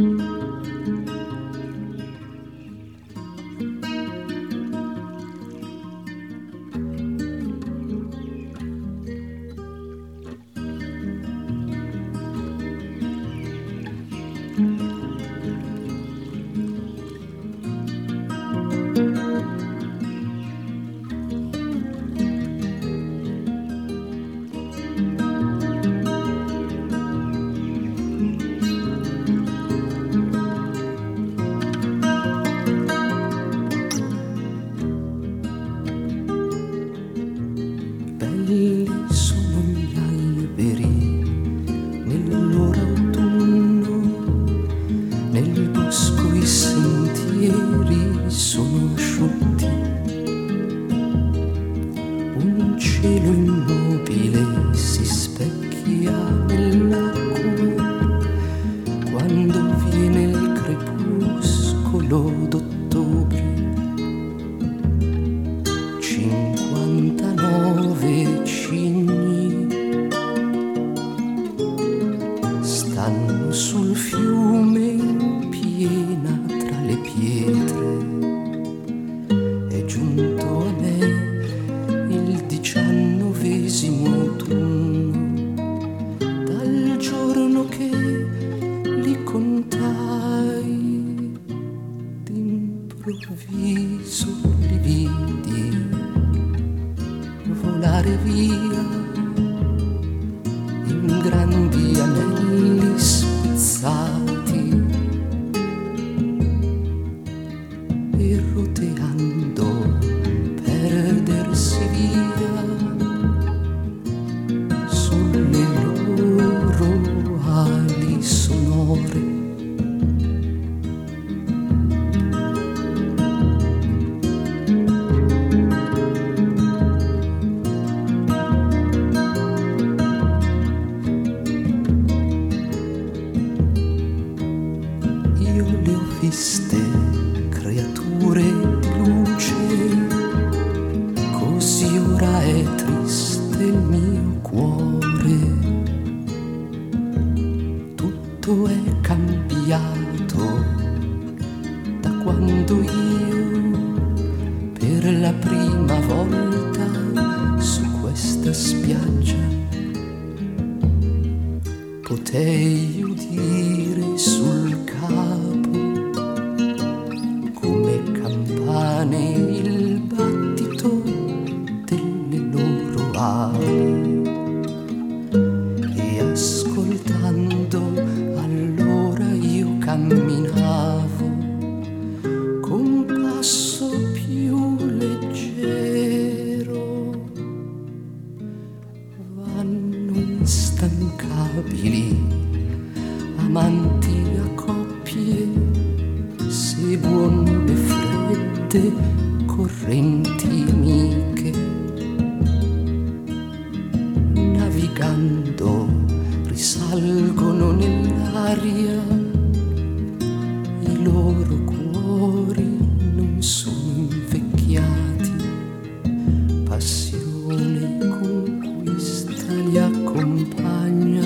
Belli sono gli alberi nel loro autunno, nel bosco i sentieri sono asciutti, un cielo immobile si specchia nell'acqua quando viene il crepuscolo d'ottobre. 59 cigni stanno sul fiume in piena tra le pietre. È giunto a me il 19° autunno dal giorno che li contai. D'improvviso li vidi volare via in grandi anelli spezzati e roteando perdersi via sulle loro ali sonore. Io le ho viste creature di luce, così ora è triste il mio cuore. Tutto è cambiato da quando io per la prima volta su questa spiaggia potei udire sul capo come campane il battito delle loro ali, e ascoltando allora io camminavo con passo più leggero. Vanno instancabili amanti a coppie, seguono le fredde correnti amiche, navigando risalgono nell'aria, i loro cuori non sono invecchiati, passione conquista li accompagna